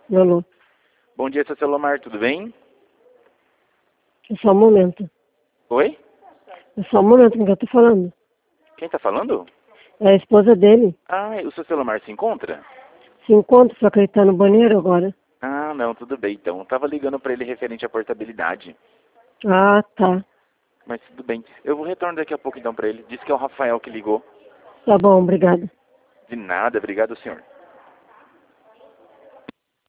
Alô? Bom dia, seu Celomar, tudo bem? É só um momento. Oi? É só um momento com que eu tô falando. Quem tá falando? É a esposa dele. Ah, o seu Celomar se encontra? Se encontra, só que ele tá no banheiro agora. Ah, não, tudo bem então. Eu tava ligando pra ele referente à portabilidade. Ah, tá. Mas tudo bem. Eu vou retornar daqui a pouco então pra ele. Disse que é o Rafael que ligou. Tá bom, obrigada. De nada, obrigado, senhor.